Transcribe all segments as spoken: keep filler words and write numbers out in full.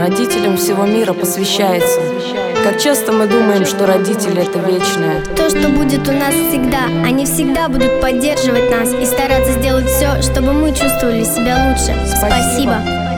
родителям всего мира посвящается. Как часто мы думаем, что родители — это вечное. То, что будет у нас всегда. Они всегда будут поддерживать нас и стараться сделать все, чтобы мы чувствовали себя лучше. Спасибо.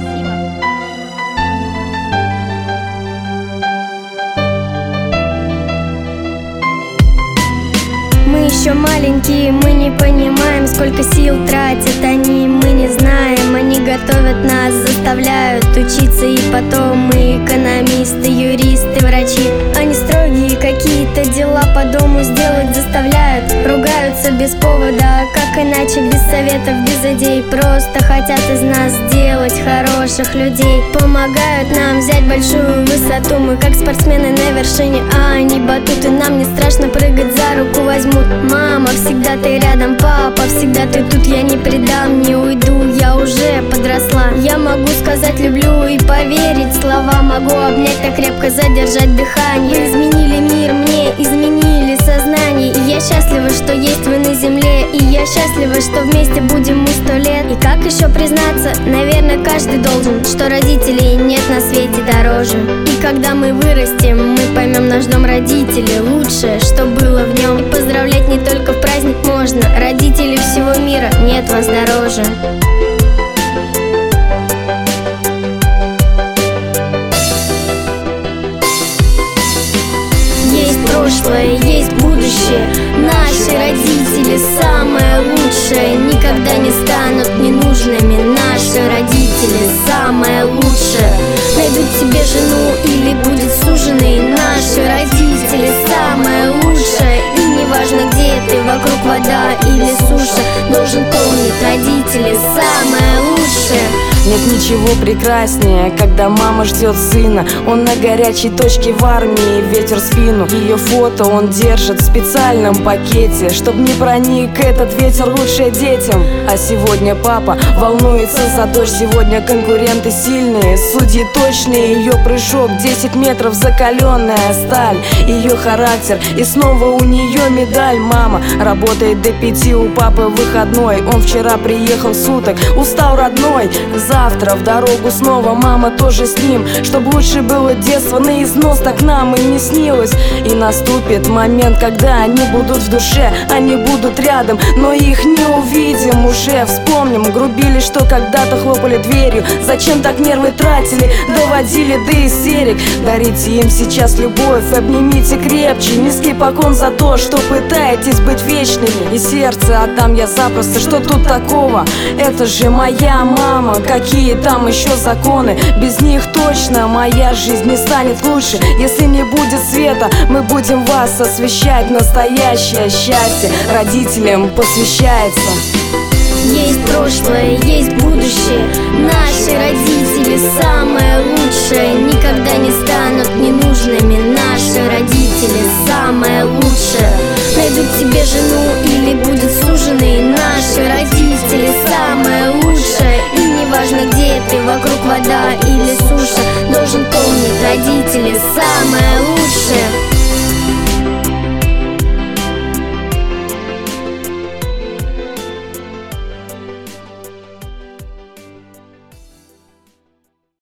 Мы еще маленькие, мы не понимаем, сколько сил тратят они, мы не знаем. Они готовят нас, заставляют учиться, и потом мы экономисты, юристы, врачи. Они строгие, какие-то дела по дому сделать заставляют. Ругаются без повода, а как иначе, без советов, без идей. Просто хотят из нас сделать хороших людей. Помогают нам взять большую высоту. Мы как спортсмены на вершине, а они батуты. Нам не страшно прыгать, за руку возьмут. Мама, всегда ты рядом, папа, всегда ты тут. Я не предам, не уйду, я уже подросла. Я могу сказать люблю и поверить слова. Могу обнять так крепко, задержать дыхание. Вы изменили мир, мне изменили сознание. И я счастлива, что есть вы на земле. И я счастлива, что вместе будем мы сто лет. И как еще признаться, наверное, каждый должен, что родителей нет на свете дороже. И когда мы вырастем, мы поймем наш дом родителей, лучшее, что было в нем. И поздравлять не только в праздник можно. Родителей всего мира, нет вас дороже. Есть прошлое, есть будущее. Наши родители самое лучшее. Никогда не станут ненужными. Наши родители самое лучшее. Найдут себе жену или будет суженый. Наши родители самое лучшее. И неважно где ты, вокруг вода или суша, должен помнить, родители самое лучшее. Нет ничего прекраснее, когда мама ждет сына. Он на горячей точке в армии, ветер в спину. Ее фото он держит в специальном пакете, чтоб не проник этот ветер лучше детям. А сегодня папа волнуется за дочь. Сегодня конкуренты сильные, судьи точные. Ее прыжок десять метров, закаленная сталь. Ее характер, и снова у нее медаль. Мама работает до пяти, у папы выходной. Он вчера приехал суток, устал родной. Завтра в дорогу снова, мама тоже с ним. Чтоб лучше было детство, на износ так нам и не снилось. И наступит момент, когда они будут в душе. Они будут рядом, но их не увидим уже. Вспомним, грубили, что когда-то хлопали дверью. Зачем так нервы тратили, доводили до истерик. Дарите им сейчас любовь, обнимите крепче. Низкий поклон за то, что пытаетесь быть вечными. И сердце отдам я запросто, что тут такого? Это же моя мама. Какие там еще законы? Без них точно моя жизнь не станет лучше. Если не будет света, мы будем вас освещать. Настоящее счастье родителям посвящается. Есть прошлое, есть будущее. Наши родители самое лучшее. Никогда не станут ненужными. Наши родители самое лучшее. Найдут себе жену или будет суженый. Наши родители самое лучшее. И неважно где ты, вокруг вода или суша, должен помнить, родители самое